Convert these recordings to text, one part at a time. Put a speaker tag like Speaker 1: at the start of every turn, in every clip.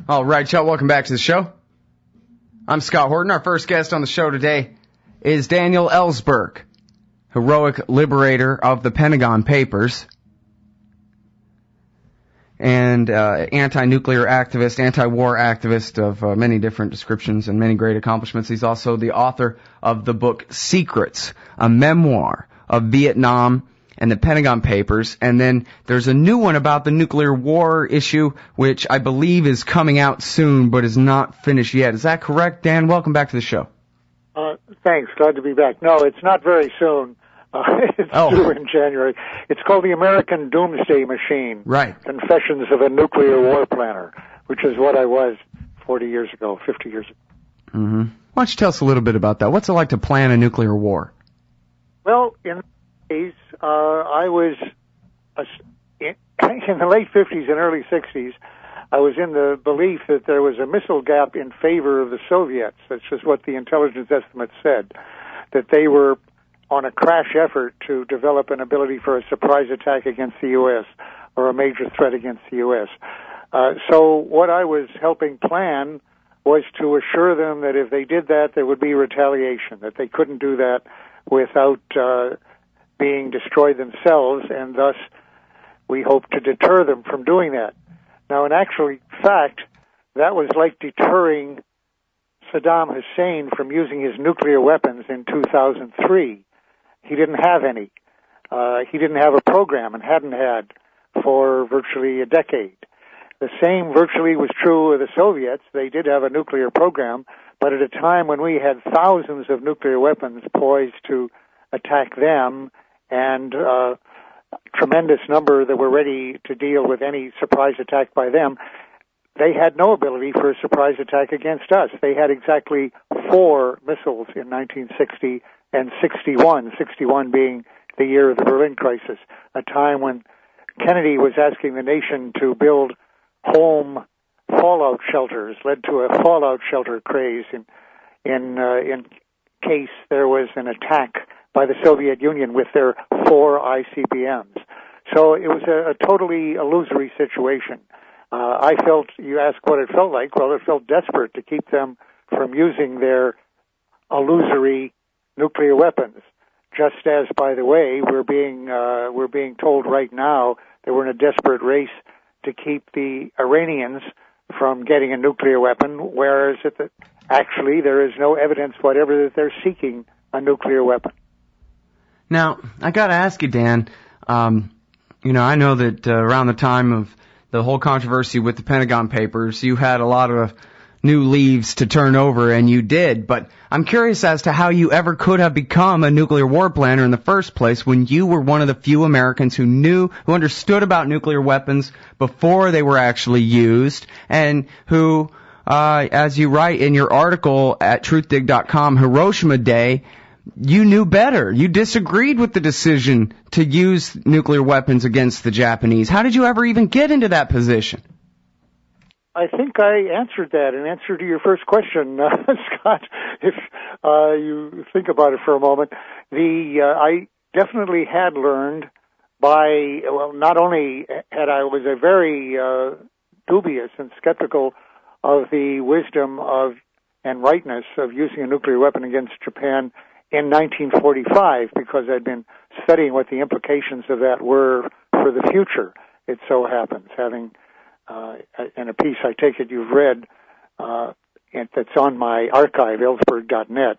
Speaker 1: All right, y'all, welcome back to the show. I'm Scott Horton. Our first guest on the show today is Daniel Ellsberg, heroic liberator of the Pentagon Papers and anti-nuclear activist, anti-war activist of many different descriptions and many great accomplishments. He's also the author of the book Secrets, a memoir of Vietnam and the Pentagon Papers, and then there's a new one about the nuclear war issue, which I believe is coming out soon, but is not finished yet. Is that correct, Dan? Welcome back to the show.
Speaker 2: Thanks. Glad to be back. No, it's not very soon. It's due in January. It's called The American Doomsday Machine.
Speaker 1: Right.
Speaker 2: Confessions of a Nuclear War Planner, which is what I was 40 years ago, 50 years ago.
Speaker 1: Mm-hmm. Why don't you tell us a little bit about that? What's it like to plan a nuclear war?
Speaker 2: Well, in the days, I was in the late 50s and early 60s. I was in the belief that there was a missile gap in favor of the Soviets. That's just what the intelligence estimates said, that they were on a crash effort to develop an ability for a surprise attack against the U.S. or a major threat against the U.S. So what I was helping plan was to assure them that if they did that, there would be retaliation, that they couldn't do that without being destroyed themselves, and thus we hoped to deter them from doing that. Now, in actual fact, that was like deterring Saddam Hussein from using his nuclear weapons in 2003. He didn't have any. He didn't have a program and hadn't had for virtually a decade. The same virtually was true of the Soviets. They did have a nuclear program, but at a time when we had thousands of nuclear weapons poised to attack them and tremendous number that were ready to deal with any surprise attack by them, they had no ability for a surprise attack against us. They had exactly 4 missiles in 1960 and 61 being the year of the Berlin crisis, a time when Kennedy was asking the nation to build home fallout shelters, led to a fallout shelter craze in case there was an attack by the Soviet Union with their 4 ICBMs. So it was a totally illusory situation. I felt, you asked what it felt like, well, it felt desperate to keep them from using their illusory nuclear weapons. Just as, by the way, we're being told right now that we're in a desperate race to keep the Iranians from getting a nuclear weapon, whereas actually there is no evidence whatever that they're seeking a nuclear weapon.
Speaker 1: Now, I got to ask you, Dan, I know that around the time of the whole controversy with the Pentagon Papers, you had a lot of new leaves to turn over, and you did. But I'm curious as to how you ever could have become a nuclear war planner in the first place when you were one of the few Americans who understood about nuclear weapons before they were actually used, and who, as you write in your article at truthdig.com, Hiroshima Day, you knew better. You disagreed with the decision to use nuclear weapons against the Japanese. How did you ever even get into that position?
Speaker 2: I think I answered that in answer to your first question, Scott, if you think about it for a moment. I definitely had learned not only was I very dubious and skeptical of the wisdom and rightness of using a nuclear weapon against Japan in 1945, because I'd been studying what the implications of that were for the future. It so happens, having in a piece I take it you've read that's on my archive, ellsberg.net,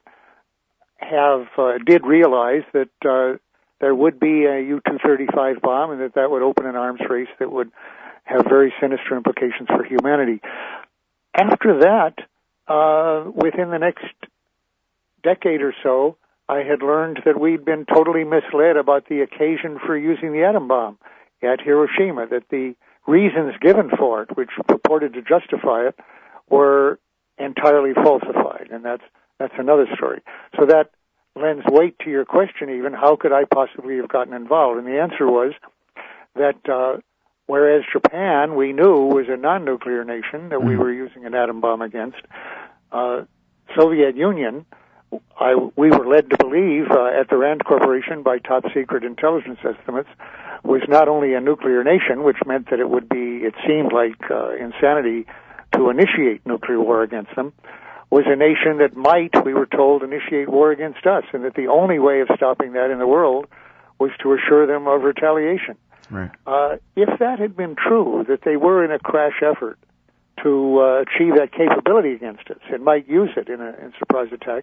Speaker 2: did realize that there would be a U-235 bomb and that would open an arms race that would have very sinister implications for humanity. After that, within the next decade or so, I had learned that we'd been totally misled about the occasion for using the atom bomb at Hiroshima, that the reasons given for it, which purported to justify it, were entirely falsified, and that's another story. So that lends weight to your question even, how could I possibly have gotten involved? And the answer was that whereas Japan, we knew, was a non-nuclear nation that we were using an atom bomb against, Soviet Union, we were led to believe at the Rand Corporation by top-secret intelligence estimates, was not only a nuclear nation, which meant that it seemed like insanity to to initiate nuclear war against them was a nation that might, we were told, initiate war against us, and that the only way of stopping that in the world was to assure them of retaliation.
Speaker 1: Right.
Speaker 2: If that had been true, that they were in a crash effort to achieve that capability against us and might use it in a surprise attack,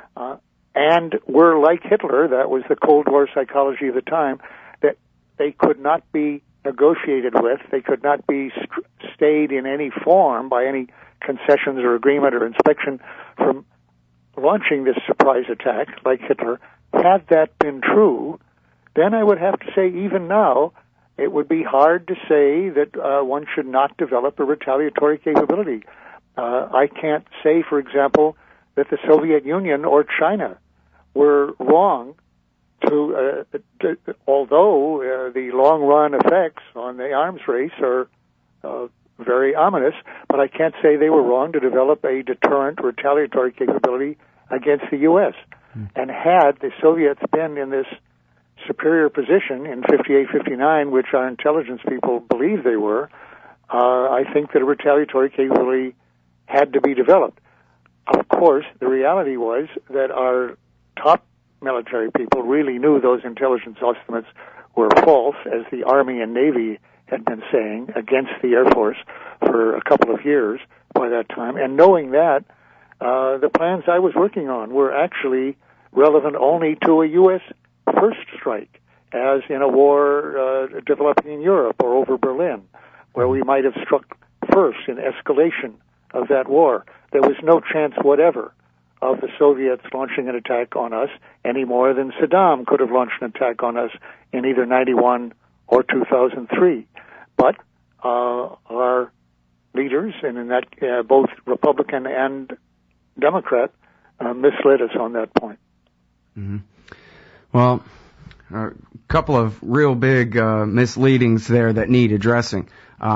Speaker 2: and were like Hitler, that was the Cold War psychology of the time, that they could not be negotiated with, they could not be stayed in any form by any concessions or agreement or inspection from launching this surprise attack like Hitler. Had that been true, then I would have to say even now it would be hard to say that one should not develop a retaliatory capability. I can't say, for example, that the Soviet Union or China were wrong to although the long-run effects on the arms race are very ominous, but I can't say they were wrong to develop a deterrent retaliatory capability against the U.S. And had the Soviets been in this superior position in 58-59, which our intelligence people believe they were, I think that a retaliatory capability had to be developed. Of course, the reality was that our top military people really knew those intelligence estimates were false, as the Army and Navy had been saying against the Air Force for a couple of years by that time. And knowing that, the plans I was working on were actually relevant only to a U.S. first strike, as in a war developing in Europe or over Berlin, where we might have struck first in escalation of that war. There was no chance whatever of the Soviets launching an attack on us any more than Saddam could have launched an attack on us in either 91 or 2003. But our leaders, and in that both Republican and Democrat, misled us on that point.
Speaker 1: Mm-hmm. Well, a couple of real big misleadings there that need addressing.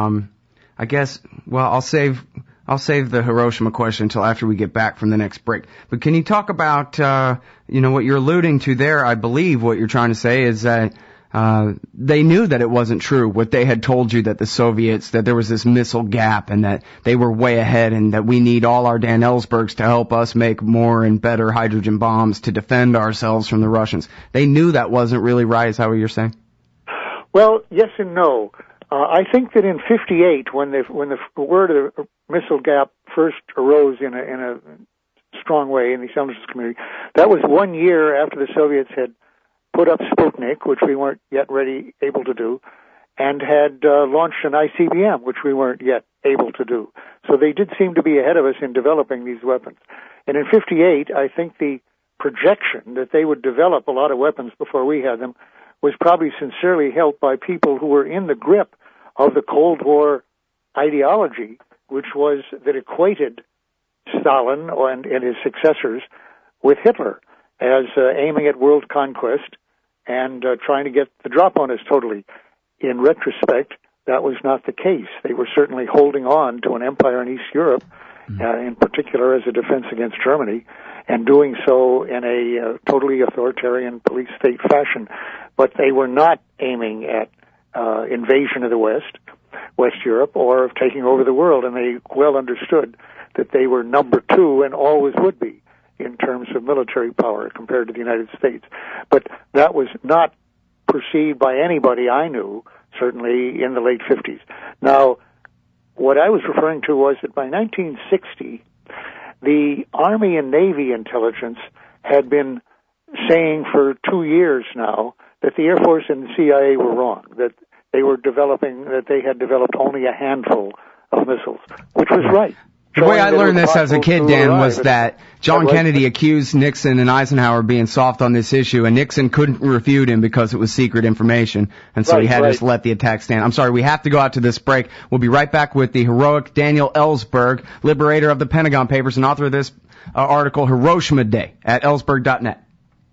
Speaker 1: I guess, well, I'll save the Hiroshima question until after we get back from the next break. But can you talk about, what you're alluding to there? I believe what you're trying to say is that they knew that it wasn't true what they had told you, that the Soviets, that there was this missile gap and that they were way ahead and that we need all our Dan Ellsbergs to help us make more and better hydrogen bombs to defend ourselves from the Russians. They knew that wasn't really right, is that what you're saying?
Speaker 2: Well, yes and no. I think that in 58, when the word of missile gap first arose in a strong way in the intelligence community, that was 1 year after the Soviets had put up Sputnik, which we weren't yet able to do, and had launched an ICBM, which we weren't yet able to do. So they did seem to be ahead of us in developing these weapons. And in 58, I think the projection that they would develop a lot of weapons before we had them was probably sincerely held by people who were in the grip of the Cold War ideology, which was that equated Stalin and his successors with Hitler as aiming at world conquest and trying to get the drop on us totally. In retrospect, that was not the case. They were certainly holding on to an empire in East Europe, in particular as a defense against Germany, and doing so in a totally authoritarian police state fashion. But they were not aiming at invasion of the West Europe, or of taking over the world, and they well understood that they were number two and always would be in terms of military power compared to the United States. But that was not perceived by anybody I knew, certainly in the late 50s. Now, what I was referring to was that by 1960, the Army and Navy intelligence had been saying for 2 years now that the Air Force and the CIA were wrong, that they had developed only a handful of missiles, which was right.
Speaker 1: The way I learned this as a kid, Dan, was that John Kennedy accused Nixon and Eisenhower of being soft on this issue, and Nixon couldn't refute him because it was secret information, and so he had to just let the attack stand. I'm sorry, we have to go out to this break. We'll be right back with the heroic Daniel Ellsberg, liberator of the Pentagon Papers and author of this article, Hiroshima Day, at ellsberg.net.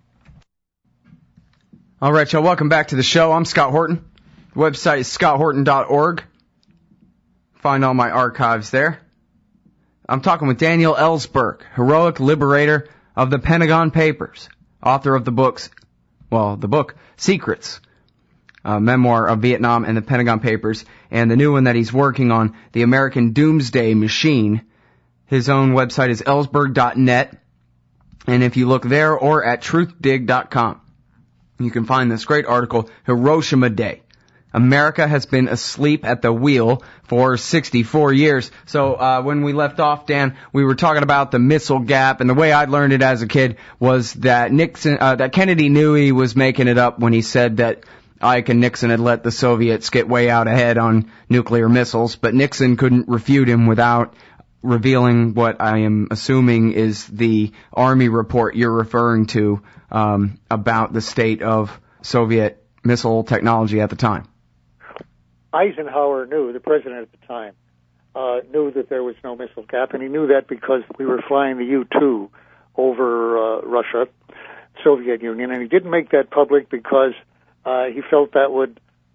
Speaker 1: All right, y'all, welcome back to the show. I'm Scott Horton. The website is scotthorton.org. Find all my archives there. I'm talking with Daniel Ellsberg, heroic liberator of the Pentagon Papers, author of the book Secrets. memoir of Vietnam and the Pentagon Papers, and the new one that he's working on, The American Doomsday Machine. His own website is ellsberg.net, and if you look there or at truthdig.com, you can find this great article, Hiroshima Day. America has been asleep at the wheel for 64 years. So when we left off, Dan, we were talking about the missile gap, and the way I learned it as a kid was that that Kennedy knew he was making it up when he said that Ike and Nixon had let the Soviets get way out ahead on nuclear missiles, but Nixon couldn't refute him without revealing what I am assuming is the Army report you're referring to about the state of Soviet missile technology at the time.
Speaker 2: Eisenhower knew, the president at the time, knew that there was no missile gap, and he knew that because we were flying the U-2 over Russia, Soviet Union, and he didn't make that public because he felt that would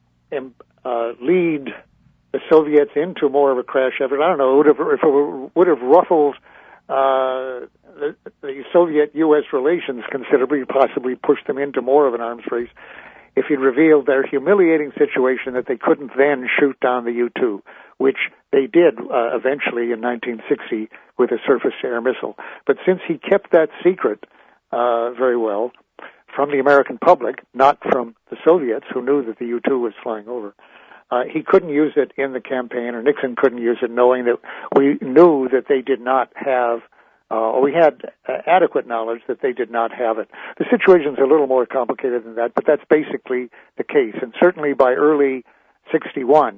Speaker 2: lead the Soviets into more of a crash effort. I don't know, if it would have ruffled the Soviet-U.S. relations considerably, possibly pushed them into more of an arms race, if he'd revealed their humiliating situation that they couldn't then shoot down the U-2, which they did eventually in 1960 with a surface-to-air missile. But since he kept that secret very well from the American public, not from the Soviets, who knew that the U-2 was flying over, he couldn't use it in the campaign, or Nixon couldn't use it, knowing that we knew that they did not have or we had adequate knowledge that they did not have it. The situation's a little more complicated than that, but that's basically the case. And certainly by early 61,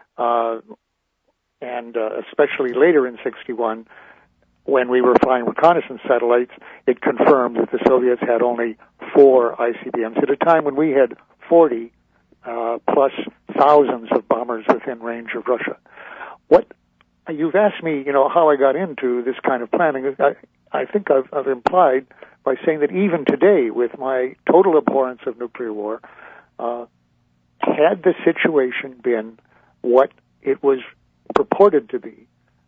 Speaker 2: and especially later in 61, when we were flying reconnaissance satellites, it confirmed that the Soviets had only 4 ICBMs at a time when we had 40 plus thousands of bombers within range of Russia. You've asked me, how I got into this kind of planning. I think I've implied by saying that even today, with my total abhorrence of nuclear war, had the situation been what it was purported to be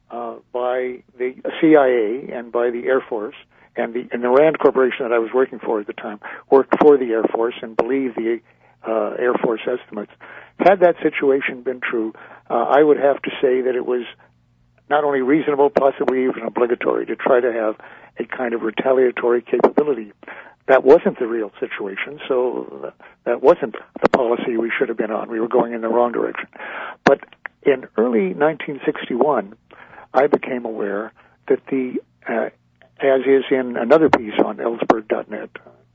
Speaker 2: by the CIA and by the Air Force, and the RAND Corporation that I was working for at the time worked for the Air Force and believed the Air Force estimates. Had that situation been true, I would have to say that it was not only reasonable, possibly even obligatory, to try to have a kind of retaliatory capability. That wasn't the real situation, so that wasn't the policy we should have been on. We were going in the wrong direction. But in early 1961, I became aware that as is in another piece on ellsberg.net,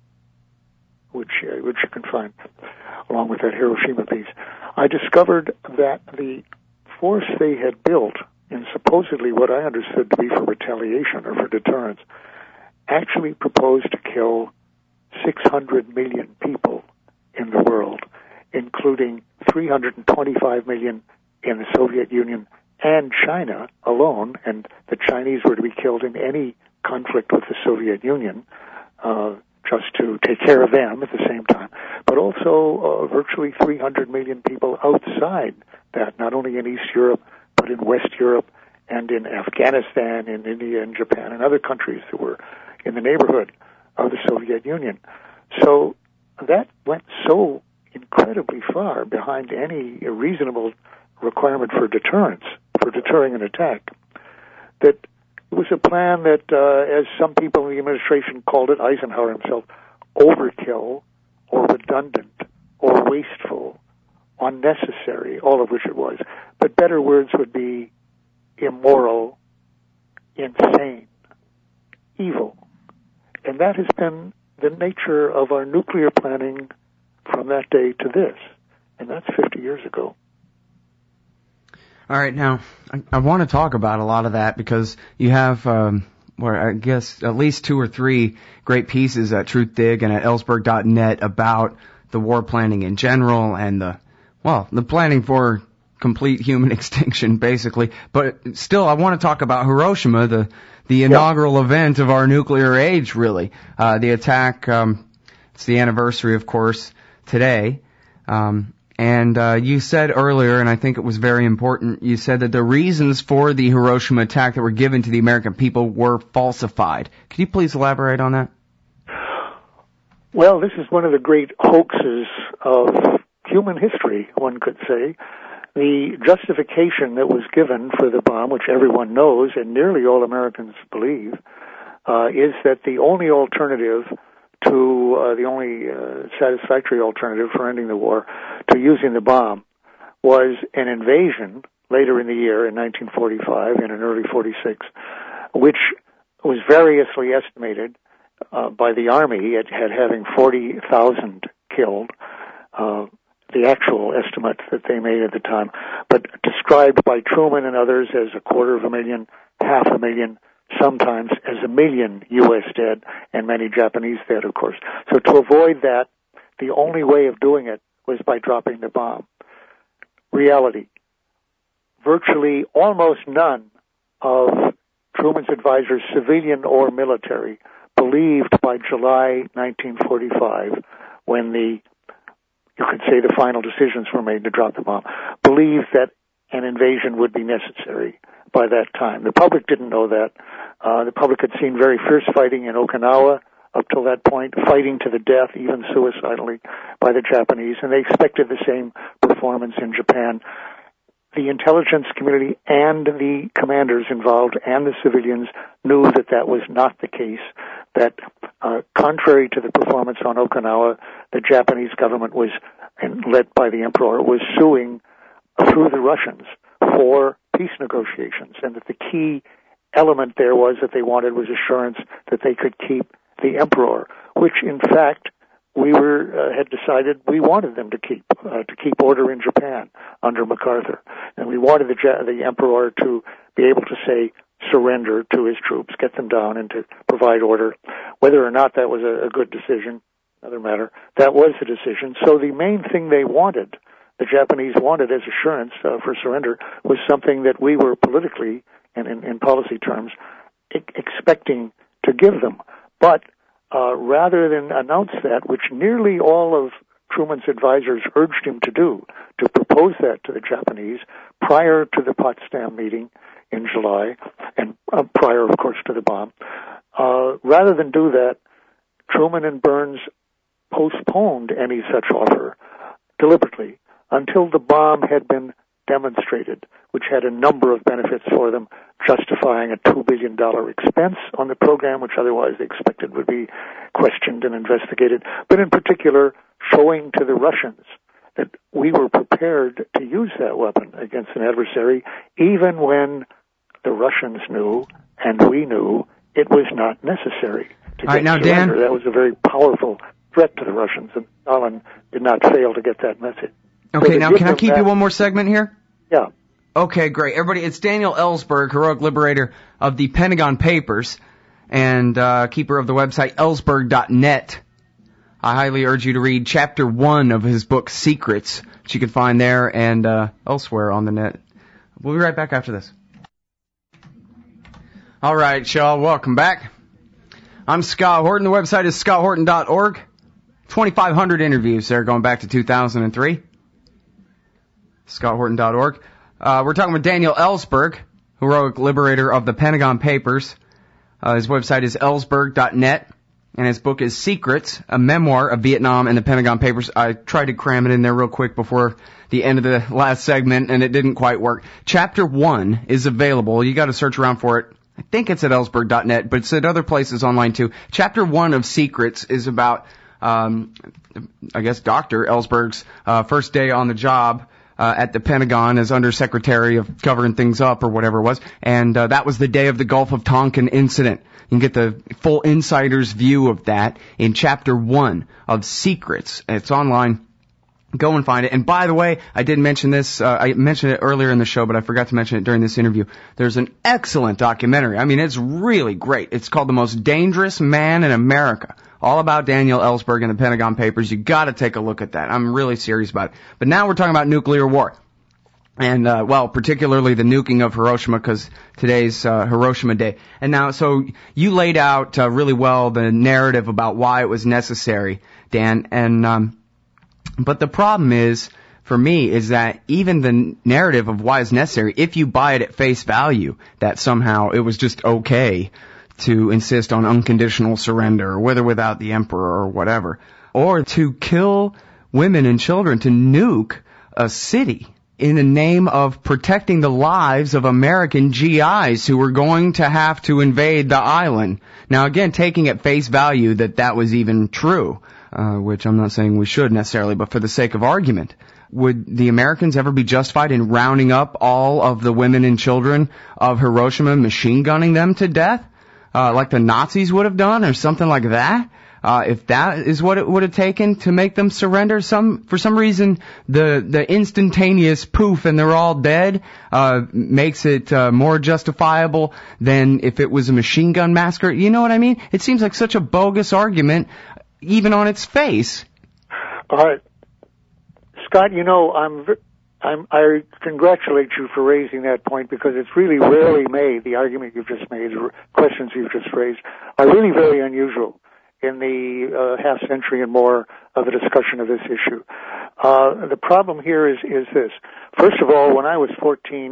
Speaker 2: which you can find along with that Hiroshima piece, I discovered that the force they had built in supposedly what I understood to be for retaliation or for deterrence, actually proposed to kill 600 million people in the world, including 325 million in the Soviet Union and China alone, and the Chinese were to be killed in any conflict with the Soviet Union, just to take care of them at the same time, but also virtually 300 million people outside that, not only in East Europe, but in West Europe and in Afghanistan, in India and Japan and other countries that were in the neighborhood of the Soviet Union. So that went so incredibly far behind any reasonable requirement for deterrence, for deterring an attack, that it was a plan that, as some people in the administration called it, Eisenhower himself, overkill or redundant or wasteful, unnecessary, all of which it was. But better words would be immoral, insane, evil. And that has been the nature of our nuclear planning from that day to this. And that's 50 years ago.
Speaker 1: All right, now, I want to talk about a lot of that because you have, I guess, at least 2 or 3 great pieces at TruthDig and at ellsberg.net about the war planning in general and the planning for complete human extinction, basically. But still, I want to talk about Hiroshima, the inaugural event of our nuclear age, really. The attack, it's the anniversary, of course, today. And you said earlier, and I think it was very important, you said that the reasons for the Hiroshima attack that were given to the American people were falsified. Could you please elaborate on that?
Speaker 2: Well, this is one of the great hoaxes of human history, one could say. The justification that was given for the bomb, which everyone knows and nearly all Americans believe, is that the only alternative to, the only satisfactory alternative for ending the war to using the bomb was an invasion later in the year in 1945 and in early 46, which was variously estimated by the Army at having 40,000 killed, the actual estimate that they made at the time, but described by Truman and others as 250,000, 500,000, sometimes as 1 million U.S. dead, and many Japanese dead, of course. So to avoid that, the only way of doing it was by dropping the bomb. Reality. Virtually almost none of Truman's advisors, civilian or military, believed by July 1945, when you could say the final decisions were made to drop the bomb, believed that an invasion would be necessary by that time. The public didn't know that. The public had seen very fierce fighting in Okinawa up till that point, fighting to the death, even suicidally, by the Japanese, and they expected the same performance in Japan. The intelligence community and the commanders involved and the civilians knew that that was not the case, that contrary to the performance on Okinawa, the Japanese government was, and led by the emperor, was suing through the Russians for peace negotiations, and that the key element there was that they wanted was assurance that they could keep the emperor, which in fact we had decided we wanted them to keep order in Japan under MacArthur, and we wanted the emperor to be able to say surrender to his troops, get them down, and to provide order. Whether or not that was a good decision, another matter. That was the decision. So the main thing they wanted, the Japanese wanted as assurance for surrender, was something that we were politically and in policy terms expecting to give them. But rather than announce that, which nearly all of Truman's advisors urged him to do, to propose that to the Japanese prior to the Potsdam meeting in July, and prior, of course, to the bomb, rather than do that, Truman and Burns postponed any such offer deliberately until the bomb had been demonstrated, which had a number of benefits for them, justifying a $2 billion expense on the program, which otherwise they expected would be questioned and investigated, but in particular showing to the Russians that we were prepared to use that weapon against an adversary, even when the Russians knew and we knew it was not necessary to get surrender. Dan, that was a very powerful threat to the Russians, and Stalin did not fail to get that message.
Speaker 1: Okay, so now can I keep you one more segment here?
Speaker 2: Yeah.
Speaker 1: Okay, great. Everybody, it's Daniel Ellsberg, heroic liberator of the Pentagon Papers and keeper of the website ellsberg.net. I highly urge you to read Chapter 1 of his book, Secrets, which you can find there and elsewhere on the net. We'll be right back after this. All right, y'all, welcome back. I'm Scott Horton. The website is scotthorton.org. 2,500 interviews there going back to 2003. scotthorton.org. We're talking with Daniel Ellsberg, heroic liberator of the Pentagon Papers. His website is ellsberg.net, and his book is Secrets, a memoir of Vietnam and the Pentagon Papers. I tried to cram it in there real quick before the end of the last segment, and it didn't quite work. Chapter 1 is available. You got to search around for it. I think it's at ellsberg.net, but it's at other places online too. Chapter 1 of Secrets is about, I guess, Dr. Ellsberg's first day on the job at the Pentagon as Undersecretary of covering things up or whatever it was. And that was the day of the Gulf of Tonkin incident. You can get the full insider's view of that in Chapter 1 of Secrets. It's online. Go and find it. And by the way, I did mention this, I mentioned it earlier in the show, but I forgot to mention it during this interview. There's an excellent documentary. I mean, it's really great. It's called The Most Dangerous Man in America. All about Daniel Ellsberg and the Pentagon Papers. You gotta take a look at that. I'm really serious about it. But now we're talking about nuclear war. And, well, particularly the nuking of Hiroshima, because today's Hiroshima Day. And now, so you laid out really well the narrative about why it was necessary, Dan. And, but the problem is, for me, is that even the narrative of why it's necessary, if you buy it at face value, that somehow it was just okay to insist on unconditional surrender, with or without the emperor or whatever, or to kill women and children to nuke a city in the name of protecting the lives of American GIs who were going to have to invade the island. Now, again, taking at face value that was even true, which I'm not saying we should necessarily, but for the sake of argument, would the Americans ever be justified in rounding up all of the women and children of Hiroshima and machine gunning them to death, like the Nazis would have done, or something like that? If that is what it would have taken to make them surrender, for some reason, the instantaneous poof and they're all dead, makes it, more justifiable than if it was a machine gun massacre. You know what I mean? It seems like such a bogus argument, even on its face.
Speaker 2: All right. Scott, you know, I congratulate you for raising that point because it's really rarely made. The argument you've just made, the questions you've just raised, are really very unusual in the half century and more of a discussion of this issue. The problem here is this. First of all, when I was 14,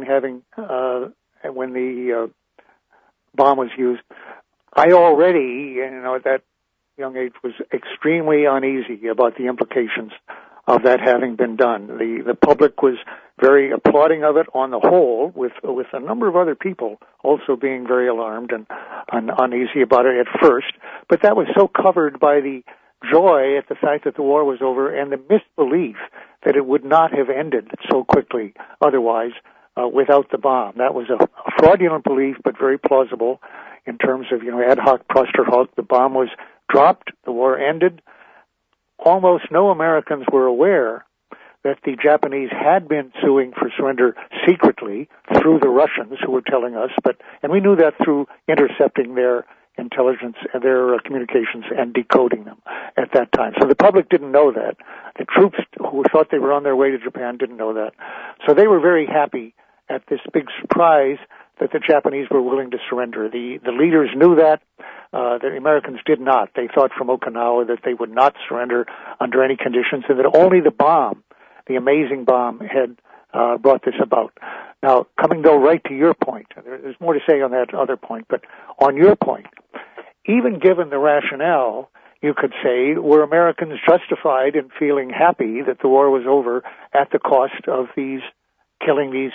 Speaker 2: when the bomb was used, I already, at that young age, was extremely uneasy about the implications of that having been done. The public was very applauding of it on the whole, with a number of other people also being very alarmed and uneasy about it at first. But that was so covered by the joy at the fact that the war was over and the misbelief that it would not have ended so quickly otherwise without the bomb. That was a fraudulent belief, but very plausible in terms of, ad hoc proster hoc. The bomb was dropped, the war ended. Almost no Americans were aware that the Japanese had been suing for surrender secretly through the Russians who were telling us, and we knew that through intercepting their intelligence and their communications and decoding them at that time. So the public didn't know that. The troops who thought they were on their way to Japan didn't know that. So they were very happy at this big surprise that the Japanese were willing to surrender. The leaders knew that. The Americans did not. They thought from Okinawa that they would not surrender under any conditions and that only the bomb, the amazing bomb, had brought this about. Now, coming though right to your point, there's more to say on that other point, but on your point, even given the rationale, you could say, were Americans justified in feeling happy that the war was over at the cost of killing these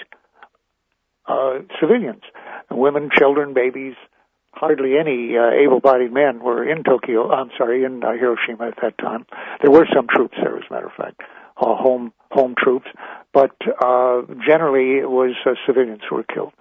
Speaker 2: civilians, women, children, babies? Hardly any able-bodied men were in Hiroshima at that time. There were some troops there, as a matter of fact, home troops, but generally it was civilians who were killed.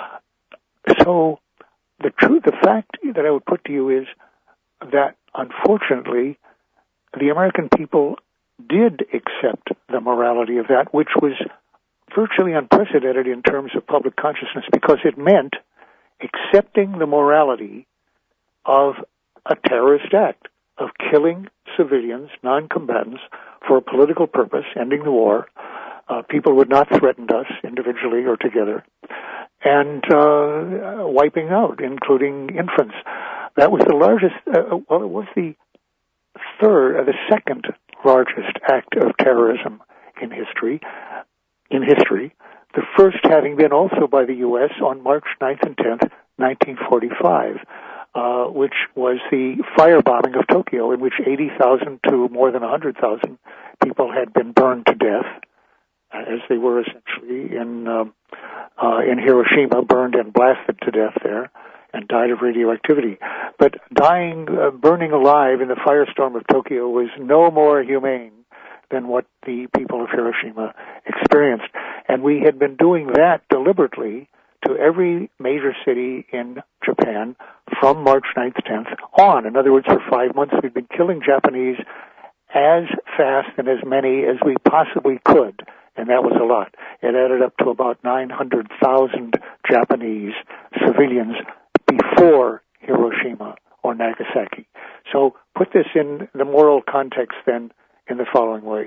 Speaker 2: So the fact that I would put to you is that, unfortunately, the American people did accept the morality of that, which was virtually unprecedented in terms of public consciousness, because it meant accepting the morality of a terrorist act, of killing civilians, non-combatants, for a political purpose, ending the war. People would not threaten us individually or together, and wiping out, including infants. That was the largest, it was the second largest act of terrorism in history, the first having been also by the U.S. on March 9th and 10th, 1945, which was the firebombing of Tokyo, in which 80,000 to more than 100,000 people had been burned to death, as they were essentially in Hiroshima, burned and blasted to death there, and died of radioactivity. But burning alive in the firestorm of Tokyo was no more humane than what the people of Hiroshima experienced. And we had been doing that deliberately to every major city in Japan from March 9th, 10th on. In other words, for 5 months we'd been killing Japanese as fast and as many as we possibly could, and that was a lot. It added up to about 900,000 Japanese civilians before Hiroshima or Nagasaki. So put this in the moral context then in the following way.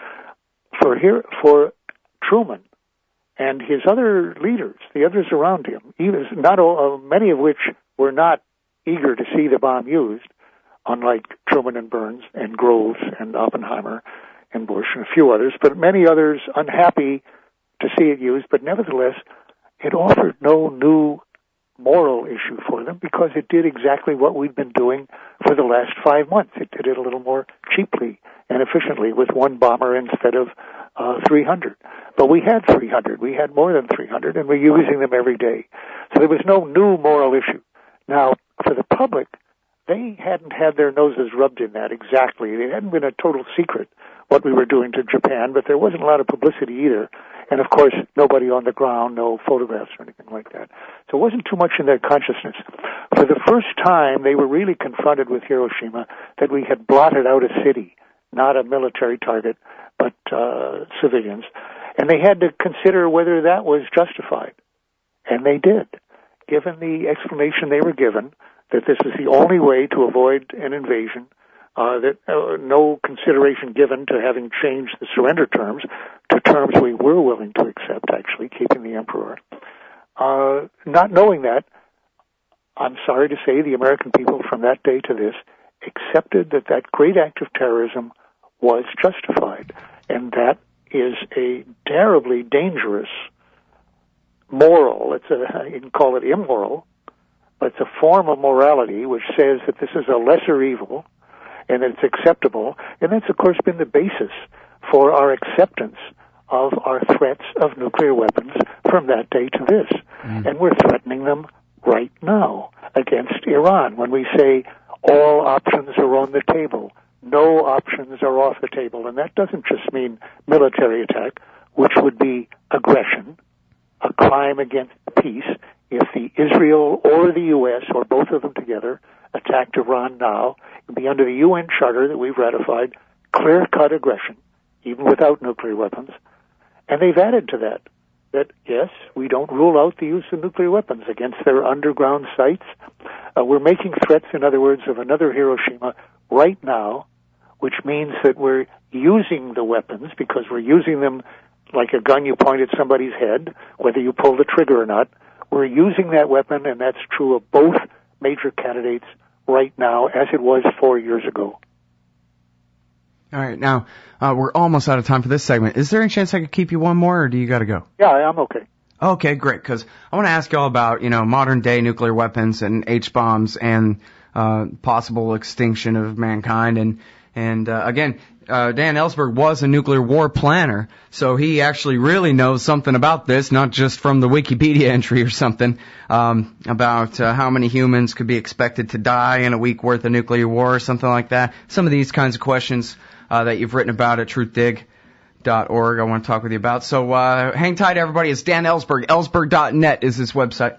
Speaker 2: For Truman and his other leaders, the others around him, many of which were not eager to see the bomb used, unlike Truman and Burns and Groves and Oppenheimer and Bush and a few others, but many others unhappy to see it used, but nevertheless, it offered no new moral issue for them because it did exactly what we've been doing for the last 5 months. It did it a little more cheaply and efficiently with one bomber instead of 300. But we had 300. We had more than 300, and we're using them every day. So there was no new moral issue. Now, for the public, they hadn't had their noses rubbed in that exactly. It hadn't been a total secret what we were doing to Japan, but there wasn't a lot of publicity either. And, of course, nobody on the ground, no photographs or anything like that. So it wasn't too much in their consciousness. For the first time, they were really confronted with Hiroshima that we had blotted out a city, not a military target, but civilians. And they had to consider whether that was justified. And they did. Given the explanation they were given, that this is the only way to avoid an invasion, that no consideration given to having changed the surrender terms to terms we were willing to accept, actually, keeping the emperor. Not knowing that, I'm sorry to say the American people from that day to this accepted that that great act of terrorism was justified. And that is a terribly dangerous moral. You can call it immoral, but it's a form of morality which says that this is a lesser evil and that it's acceptable. And that's, of course, been the basis for our acceptance of our threats of nuclear weapons from that day to this. And we're threatening them right now against Iran when we say all options are on the table. No options are off the table. And that doesn't just mean military attack, which would be aggression, a crime against peace. If the Israel or the U.S. or both of them together attacked Iran now, it would be under the UN Charter that we've ratified, clear-cut aggression, even without nuclear weapons. And they've added to that, yes, we don't rule out the use of nuclear weapons against their underground sites. We're making threats, in other words, of another Hiroshima right now, which means that we're using the weapons because we're using them like a gun you point at somebody's head, whether you pull the trigger or not. We're using that weapon, and that's true of both major candidates right now, as it was 4 years ago.
Speaker 1: All right, now, we're almost out of time for this segment. Is there any chance I could keep you one more, or do you got to go?
Speaker 2: Yeah, I'm okay.
Speaker 1: Okay, great, because I want to ask you all about, modern-day nuclear weapons and H-bombs and possible extinction of mankind. And again, Dan Ellsberg was a nuclear war planner, so he actually really knows something about this, not just from the Wikipedia entry or something, about how many humans could be expected to die in a week worth of nuclear war or something like that. Some of these kinds of questions that you've written about at truthdig.org I want to talk with you about. So hang tight, everybody. It's Dan Ellsberg. Ellsberg.net is his website.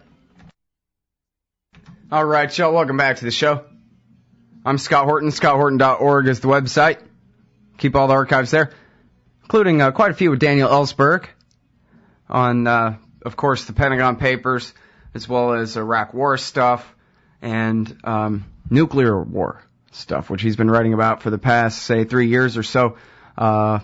Speaker 1: All right, y'all, welcome back to the show. I'm Scott Horton. ScottHorton.org is the website. Keep all the archives there, including quite a few with Daniel Ellsberg on, of course, the Pentagon Papers, as well as Iraq War stuff and nuclear war stuff, which he's been writing about for the past, say, 3 years or so. Got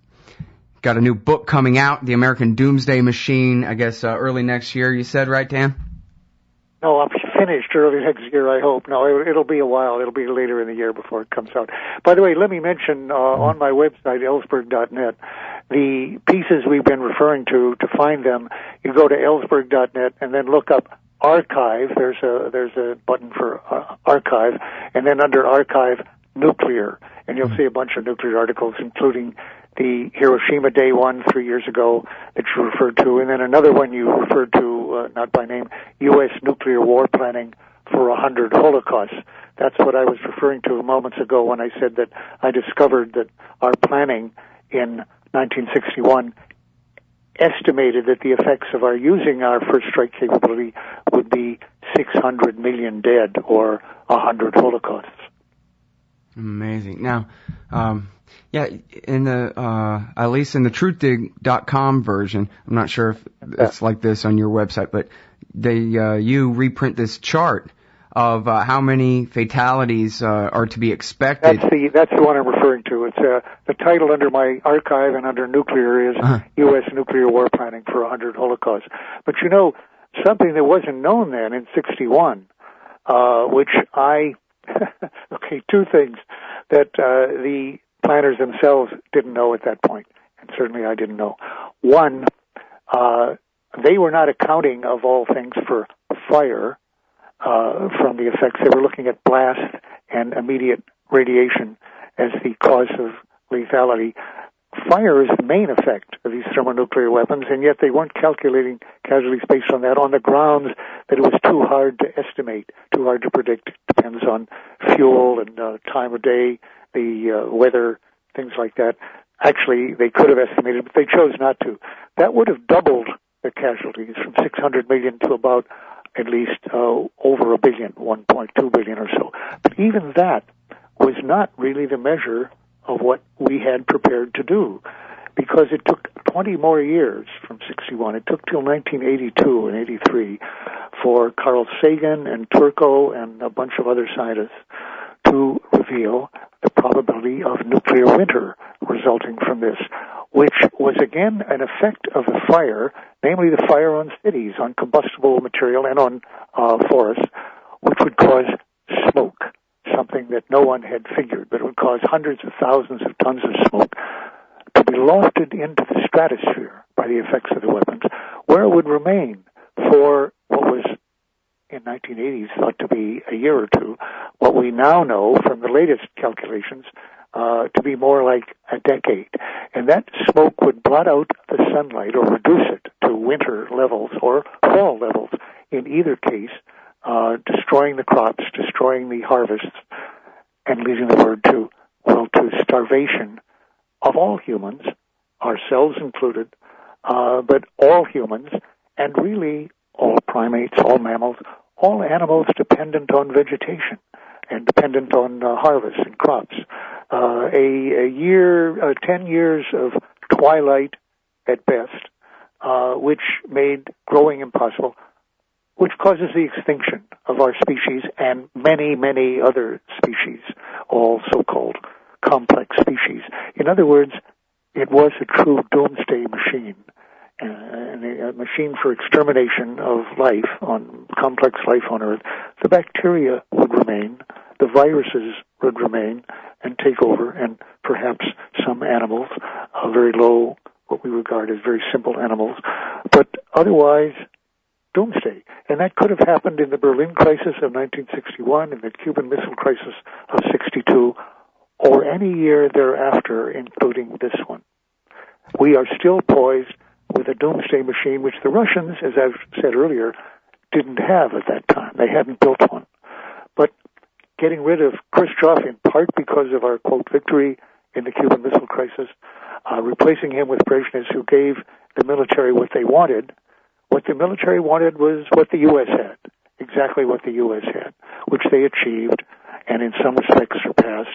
Speaker 1: a new book coming out, The American Doomsday Machine, I guess early next year, you said, right, Dan?
Speaker 2: No, I'll be finished early next year, I hope. No, it'll be a while. It'll be later in the year before it comes out. By the way, let me mention on my website, Ellsberg.net, the pieces we've been referring to find them, you go to Ellsberg.net and then look up Archive. There's a button for Archive, and then under Archive, Nuclear, and you'll see a bunch of nuclear articles, including the Hiroshima Day one 3 years ago that you referred to, and then another one you referred to, not by name, U.S. Nuclear War Planning for 100 Holocausts. That's what I was referring to moments ago when I said that I discovered that our planning in 1961 estimated that the effects of our using our first strike capability would be 600 million dead or 100 Holocausts.
Speaker 1: Amazing. Now, yeah, in the at least in the truthdig.com version, I'm not sure if it's like this on your website, but you reprint this chart of how many fatalities are to be expected.
Speaker 2: That's the one I'm referring to. It's the title under my archive and under nuclear is U.S. Nuclear War Planning for 100 Holocausts. But something that wasn't known then in 61, which okay, two things that the planners themselves didn't know at that point, and certainly I didn't know. One, they were not accounting, of all things, for fire from the effects. They were looking at blast and immediate radiation as the cause of lethality. Fire is the main effect of these thermonuclear weapons, and yet they weren't calculating casualties based on that, on the grounds that it was too hard to estimate, too hard to predict. It depends on fuel and time of day, the weather, things like that. Actually, they could have estimated, but they chose not to. That would have doubled the casualties from 600 million to about at least over a billion, 1.2 billion or so. But even that was not really the measure of what we had prepared to do, because it took 20 more years from 61. It took till 1982 and 83 for Carl Sagan and Turco and a bunch of other scientists to reveal the probability of nuclear winter resulting from this, which was again an effect of the fire, namely the fire on cities, on combustible material, and on forests, which would cause smoke, something that no one had figured, but it would cause hundreds of thousands of tons of smoke to be lofted into the stratosphere by the effects of the weapons, where it would remain for what was in 1980s thought to be a year or two, what we now know from the latest calculations to be more like a decade. And that smoke would blot out the sunlight or reduce it to winter levels or fall levels in either case, destroying the crops, destroying the harvests, and leading the world to starvation of all humans, ourselves included, but all humans, and really all primates, all mammals, all animals dependent on vegetation and dependent on harvest and crops. A year, 10 years of twilight at best, which made growing impossible, which causes the extinction of our species and many, many other species, all so-called complex species. In other words, it was a true doomsday machine, a machine for extermination of life, on complex life on Earth. The bacteria would remain, the viruses would remain and take over, and perhaps some animals, very low, what we regard as very simple animals, but otherwise doomsday. And that could have happened in the Berlin crisis of 1961, in the Cuban Missile Crisis of 62, or any year thereafter, including this one. We are still poised with a doomsday machine, which the Russians, as I've said earlier, didn't have at that time. They hadn't built one. But getting rid of Khrushchev, in part because of our, quote, victory in the Cuban Missile Crisis, replacing him with Brezhnev, who gave the military what they wanted. What the military wanted was what the U.S. had, exactly what the U.S. had, which they achieved, and in some respects surpassed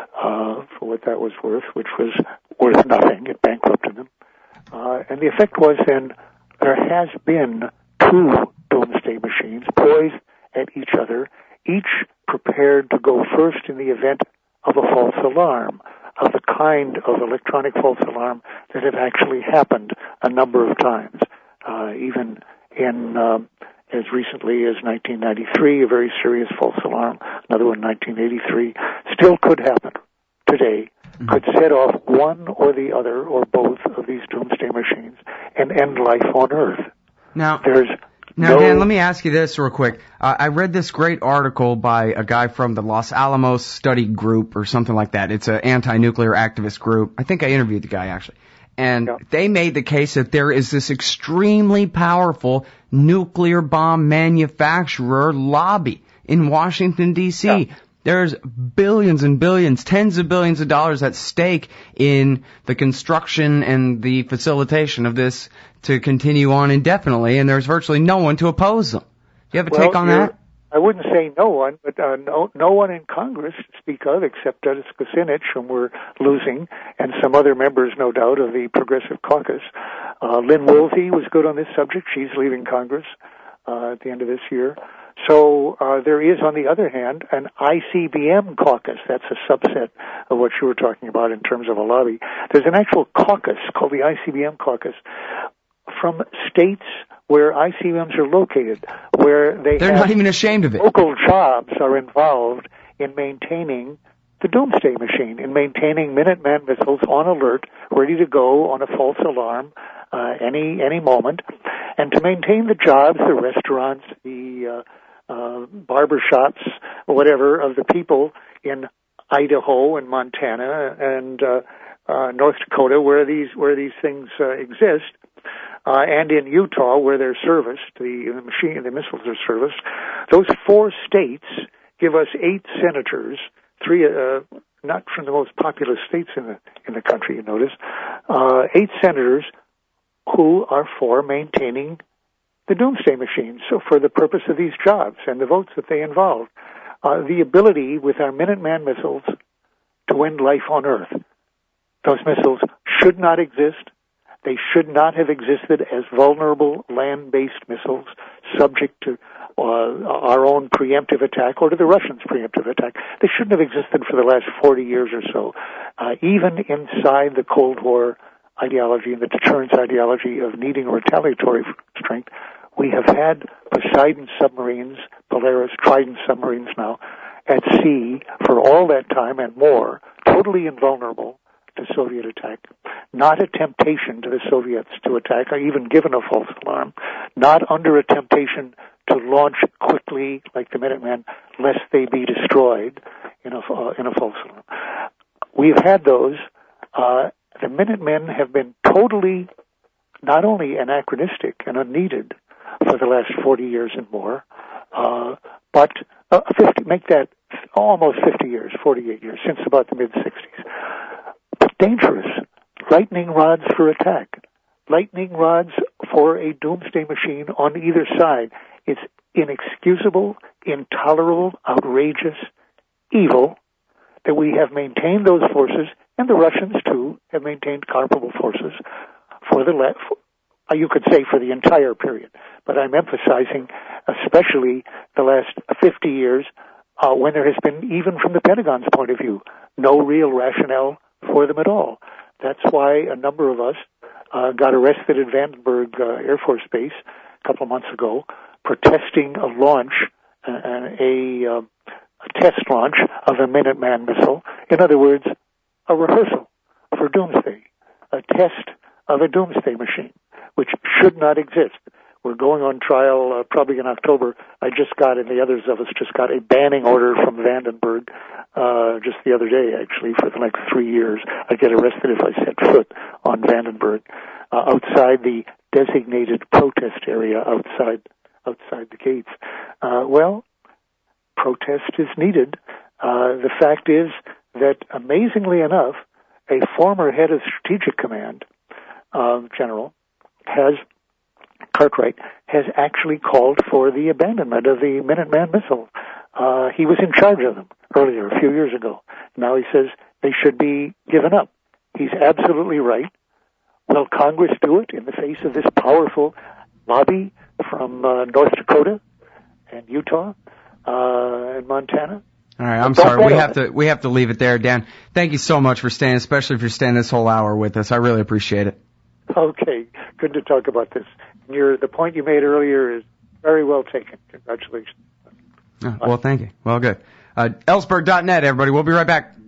Speaker 2: for what that was worth, which was worth nothing. It bankrupted them. And the effect was then there has been two doomsday machines poised at each other, each prepared to go first in the event of a false alarm, of the kind of electronic false alarm that have actually happened a number of times. Even in as recently as 1993, a very serious false alarm, another one in 1983, still could happen today, could set off one or the other or both of these doomsday machines and end life on Earth.
Speaker 1: Now, Dan, let me ask you this real quick. I read this great article by a guy from the Los Alamos Study Group or something like that. It's an anti-nuclear activist group. I think I interviewed the guy, actually. And they made the case that there is this extremely powerful nuclear bomb manufacturer lobby in Washington, D.C. Yeah. There's billions and billions, tens of billions of dollars at stake in the construction and the facilitation of this to continue on indefinitely, and there's virtually no one to oppose them. Do you have a take on that?
Speaker 2: I wouldn't say no one, but no one in Congress to speak of except Dennis Kucinich, whom we're losing, and some other members, no doubt, of the Progressive Caucus. Lynn Woolsey was good on this subject. She's leaving Congress at the end of this year. So there is, on the other hand, an ICBM caucus. That's a subset of what you were talking about in terms of a lobby. There's an actual caucus called the ICBM caucus from states where ICBMs are located, where
Speaker 1: they're not even ashamed of it.
Speaker 2: Local jobs are involved in maintaining the doomsday machine, in maintaining Minuteman missiles on alert, ready to go on a false alarm any moment, and to maintain the jobs, the restaurants, the barber shops, whatever, of the people in Idaho and Montana and North Dakota, where these things exist, and in Utah, where they're serviced, the missiles are serviced. Those 4 states give us 8 senators, 3 not from the most populous states in the country. You notice 8 senators who are for maintaining the doomsday machines, so for the purpose of these jobs and the votes that they involve. The ability with our Minuteman missiles to end life on Earth. Those missiles should not exist. They should not have existed as vulnerable land-based missiles subject to our own preemptive attack or to the Russians' preemptive attack. They shouldn't have existed for the last 40 years or so. Even inside the Cold War ideology and the deterrence ideology of needing retaliatory strength, we have had Poseidon submarines, Polaris, Trident submarines now, at sea for all that time and more, totally invulnerable to Soviet attack, not a temptation to the Soviets to attack, or even given a false alarm, not under a temptation to launch quickly like the Minutemen, lest they be destroyed in a false alarm. We've had those. The Minutemen have been totally, not only anachronistic and unneeded for the last 40 years and more, but 50, make that almost 50 years, 48 years, since about the mid-60s. But dangerous. Lightning rods for attack. Lightning rods for a doomsday machine on either side. It's inexcusable, intolerable, outrageous, evil that we have maintained those forces, and the Russians, too, have maintained comparable forces for you could say for the entire period. But I'm emphasizing especially the last 50 years when there has been, even from the Pentagon's point of view, no real rationale for them at all. That's why a number of us got arrested at Vandenberg Air Force Base a couple of months ago, protesting a launch, a test launch of a Minuteman missile. In other words, a rehearsal for doomsday, a test of a doomsday machine, which should not exist. We're going on trial probably in October. I just got, and the others of us just got, a banning order from Vandenberg just the other day, actually, for the next 3 years. I get arrested if I set foot on Vandenberg outside the designated protest area outside the gates. Well, protest is needed. The fact is that, amazingly enough, a former head of Strategic Command, General Cartwright, has actually called for the abandonment of the Minuteman missile. He was in charge of them earlier, a few years ago. Now he says they should be given up. He's absolutely right. Will Congress do it in the face of this powerful lobby from North Dakota and Utah and Montana?
Speaker 1: All right, I'm sorry. We have to leave it there, Dan. Thank you so much for staying, especially if you're staying this whole hour with us. I really appreciate it. Okay,
Speaker 2: good to talk about this. The point you made earlier is very well taken. Congratulations.
Speaker 1: Well, thank you. Well, good. Ellsberg.net, everybody. We'll be right back.